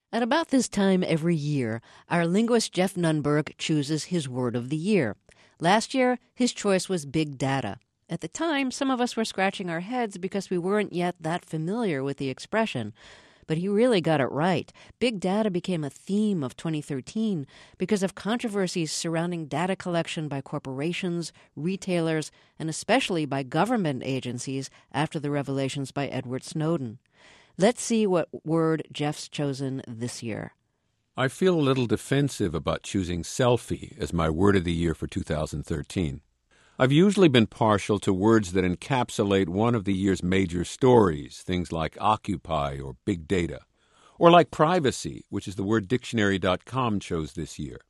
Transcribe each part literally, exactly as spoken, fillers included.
At about this time every year, our linguist Jeff Nunberg chooses his word of the year. Last year, his choice was big data. At the time, some of us were scratching our heads because we weren't yet that familiar with the expression. But he really got it right. Big data became a theme of twenty thirteen because of controversies surrounding data collection by corporations, retailers, and especially by government agencies after the revelations by Edward Snowden. Let's see what word Jeff's chosen this year. I feel a little defensive about choosing selfie as my word of the year for two thousand thirteen. I've usually been partial to words that encapsulate one of the year's major stories, things like Occupy or big data, or like privacy, which is the word dictionary dot com chose this year.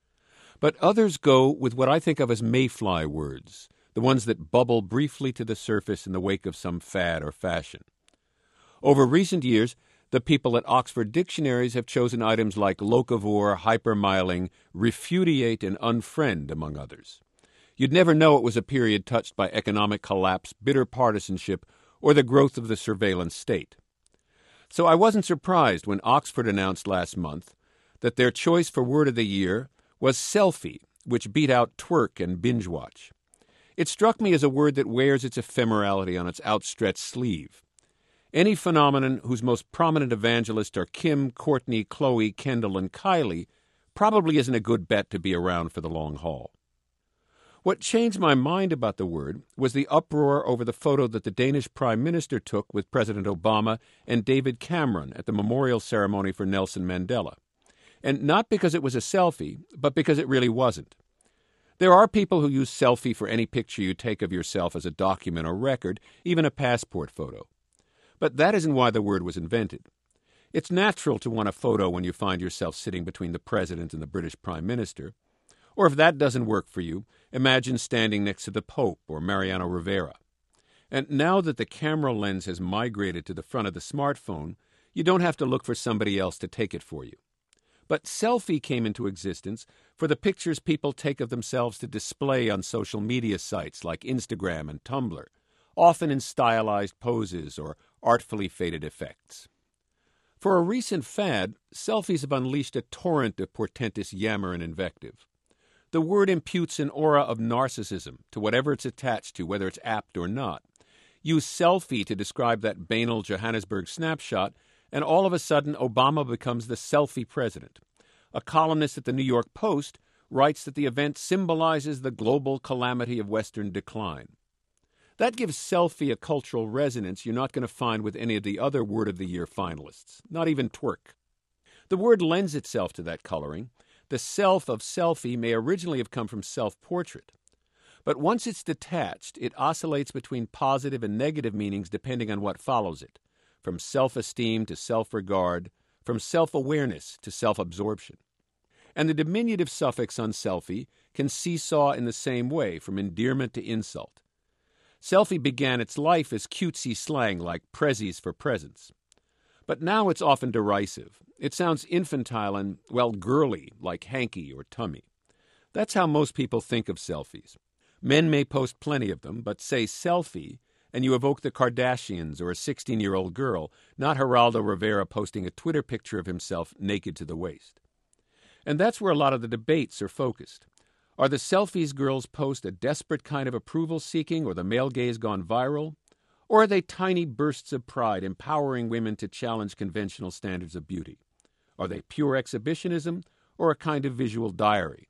But others go with what I think of as mayfly words, the ones that bubble briefly to the surface in the wake of some fad or fashion. Over recent years, the people at Oxford Dictionaries have chosen items like locavore, hypermiling, refudiate, and unfriend, among others. You'd never know it was a period touched by economic collapse, bitter partisanship, or the growth of the surveillance state. So I wasn't surprised when Oxford announced last month that their choice for word of the year was selfie, which beat out twerk and binge watch. It struck me as a word that wears its ephemerality on its outstretched sleeve. Any phenomenon whose most prominent evangelists are Kim, Courtney, Chloe, Kendall, and Kylie probably isn't a good bet to be around for the long haul. What changed my mind about the word was the uproar over the photo that the Danish Prime Minister took with President Obama and David Cameron at the memorial ceremony for Nelson Mandela. And not because it was a selfie, but because it really wasn't. There are people who use selfie for any picture you take of yourself as a document or record, even a passport photo. But that isn't why the word was invented. It's natural to want a photo when you find yourself sitting between the President and the British Prime Minister. Or if that doesn't work for you, imagine standing next to the Pope or Mariano Rivera. And now that the camera lens has migrated to the front of the smartphone, you don't have to look for somebody else to take it for you. But selfie came into existence for the pictures people take of themselves to display on social media sites like Instagram and Tumblr, often in stylized poses or artfully faded effects. For a recent fad, selfies have unleashed a torrent of portentous yammer and invective. The word imputes an aura of narcissism to whatever it's attached to, whether it's apt or not. Use selfie to describe that banal Johannesburg snapshot, and all of a sudden Obama becomes the selfie president. A columnist at the New York Post writes that the event symbolizes the global calamity of Western decline. That gives selfie a cultural resonance you're not going to find with any of the other Word of the Year finalists, not even twerk. The word lends itself to that coloring. The self of selfie may originally have come from self-portrait. But once it's detached, it oscillates between positive and negative meanings depending on what follows it, from self-esteem to self-regard, from self-awareness to self-absorption. And the diminutive suffix on selfie can seesaw in the same way, from endearment to insult. Selfie began its life as cutesy slang like prezzies for presents. But now it's often derisive. It sounds infantile and, well, girly, like hanky or tummy. That's how most people think of selfies. Men may post plenty of them, but say selfie, and you evoke the Kardashians or a sixteen-year-old girl, not Geraldo Rivera posting a Twitter picture of himself naked to the waist. And that's where a lot of the debates are focused. Are the selfies girls post a desperate kind of approval-seeking or the male gaze gone viral? Or are they tiny bursts of pride empowering women to challenge conventional standards of beauty? Are they pure exhibitionism or a kind of visual diary?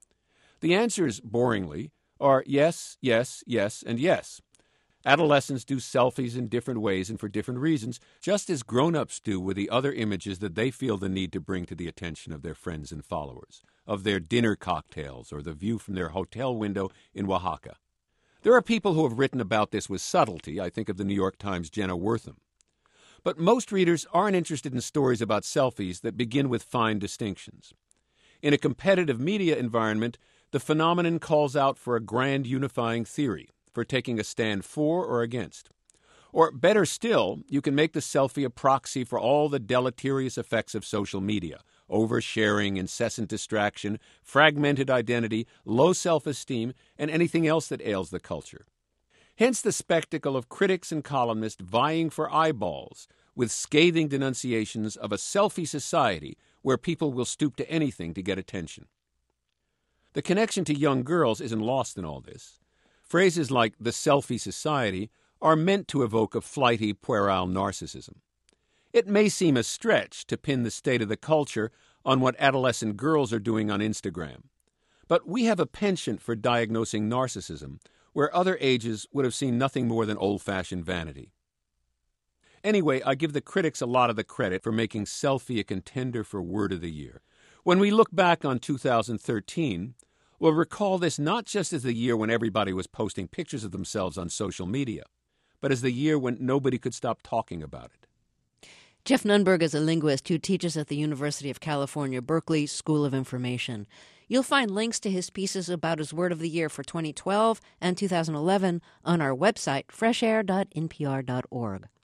The answers, boringly, are yes, yes, yes, and yes. Adolescents do selfies in different ways and for different reasons, just as grown-ups do with the other images that they feel the need to bring to the attention of their friends and followers, of their dinner cocktails or the view from their hotel window in Oaxaca. There are people who have written about this with subtlety. I think of the New York Times' Jenna Wortham. But most readers aren't interested in stories about selfies that begin with fine distinctions. In a competitive media environment, the phenomenon calls out for a grand unifying theory, for taking a stand for or against. Or better still, you can make the selfie a proxy for all the deleterious effects of social media: oversharing, incessant distraction, fragmented identity, low self-esteem, and anything else that ails the culture. Hence the spectacle of critics and columnists vying for eyeballs, with scathing denunciations of a selfie society where people will stoop to anything to get attention. The connection to young girls isn't lost in all this. Phrases like the selfie society are meant to evoke a flighty, puerile narcissism. It may seem a stretch to pin the state of the culture on what adolescent girls are doing on Instagram, but we have a penchant for diagnosing narcissism where other ages would have seen nothing more than old-fashioned vanity. Anyway, I give the critics a lot of the credit for making selfie a contender for Word of the Year. When we look back on two thousand thirteen, we'll recall this not just as the year when everybody was posting pictures of themselves on social media, but as the year when nobody could stop talking about it. Jeff Nunberg is a linguist who teaches at the University of California, Berkeley School of Information. You'll find links to his pieces about his Word of the Year for twenty twelve and two thousand eleven on our website, fresh air dot n p r dot org.